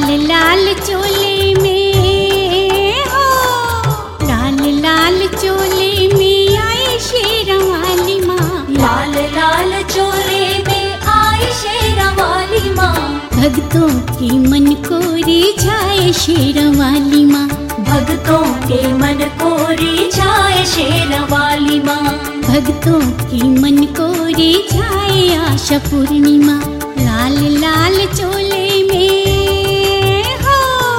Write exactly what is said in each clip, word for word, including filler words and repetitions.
लाल लाल चोले में हो, लाल लाल चोले में आई शेरवाली माँ, लाल लाल चोले में आई शेरवाली माँ। भक्तों के मन को रिझाए शेरवाली माँ, भक्तों के मन को रिझाए शेरवाली माँ। भक्तों के मन को रिझाए आशा पूर्णिमा, लाल लाल चोले में हो।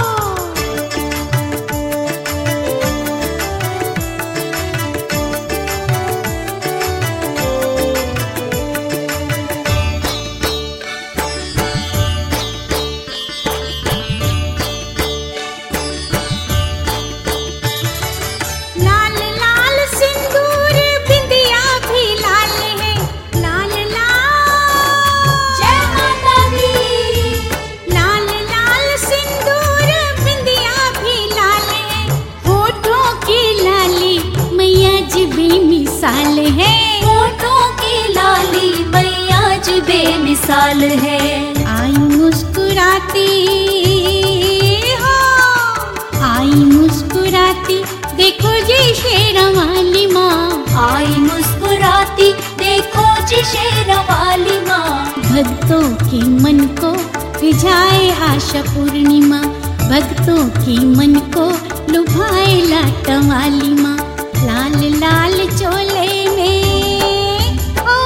लाल लाल सिंदूर बिंदिया भी लाल है, लाल लाल जय माता दी। लाल लाल सिंदूर बिंदिया भी लाल है, होठों की लाली मैया जी बेमिसाल है, होठों की लाली मैया जी बेमिसाल है। आई मुस्कुराती हो, आई मुस्कुराती देखो जी शेरवाली माँ, आई मुस्कुराती देखो जी शेरवाली माँ। भक्तों के मन को रिझाए आशा पूर्णिमा, भक्तों के मन को लुभाए लाटा वाली माँ, लाल लाल चोले में हो।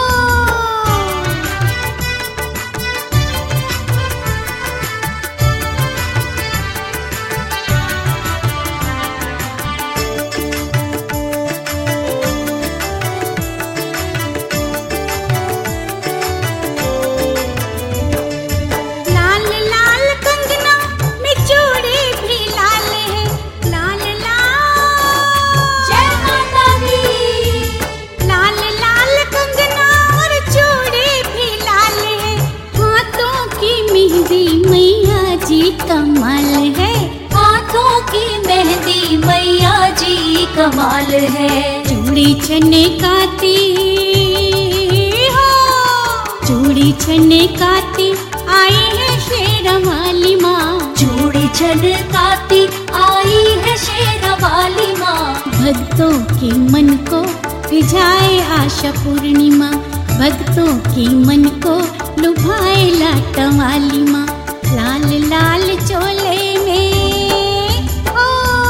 लाल लाल कंगना में चूड़ी भी लाल है, लाल लाल जय माता दी। लाल लाल कंगना और चूड़ी भी लाल है, हाथों की मेहंदी मैया जी कमाल है, हाथों की मेहंदी मैया जी कमाल है। चूड़ी छनकाती हो, चूड़ी छनकाती आई है शेरवाली माँ, चूड़ी छनकाती आई है शेरवाली माँ। भक्तों के मन को रिझाए आशा पूर्णिमा, भक्तों के मन को लुभाए लाटा वाली माँ, लाल लाल चोले में हो।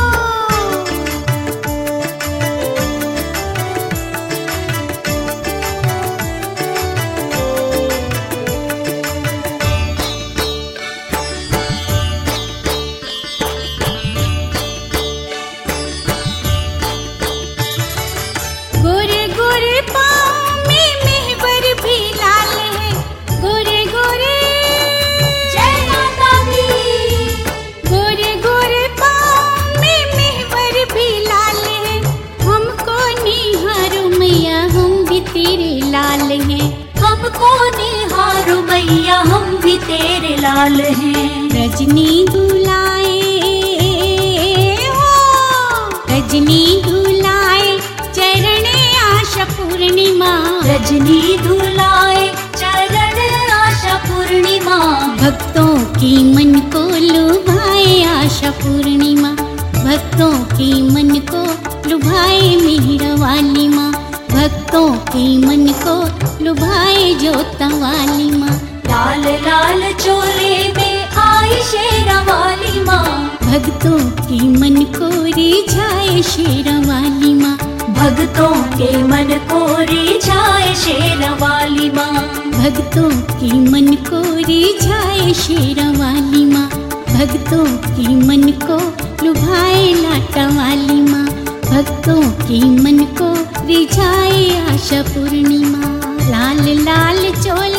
गोरे गोरे पाँव में मेहवर भी लाल है, गोरे गोरे जय माता दी। गोरे गोरे पाँव में मेहवर भी लाल है, हमको निहारो मैया हम भी तेरे लाल हैं, हमको निहारो मैया हम भी तेरे लाल हैं। रजनी दुलाए हो, रजनी दुलाए चरणे आशा पूर्णिमा, रजनी धुलाए चरण आशा पूर्णिमा। भक्तों की मन को लुभाए आशा पूर्णिमा, भक्तों की मन को लुभाए मेहर वाली माँ, भक्तों की मन को लुभाए जोता वाली माँ, लाल लाल चोले में आई शेरवाली माँ। भक्तों की मन को रिझाए शेरवाली माँ, भक्तों के मन को रिझाए शेरवाली माँ। भक्तों की मन को रिझाए शेरवाली माँ, भक्तों की मन को लुभाए लाटा वाली माँ, भक्तों की मन को रिझाए आशा पूर्णिमा, लाल लाल चोले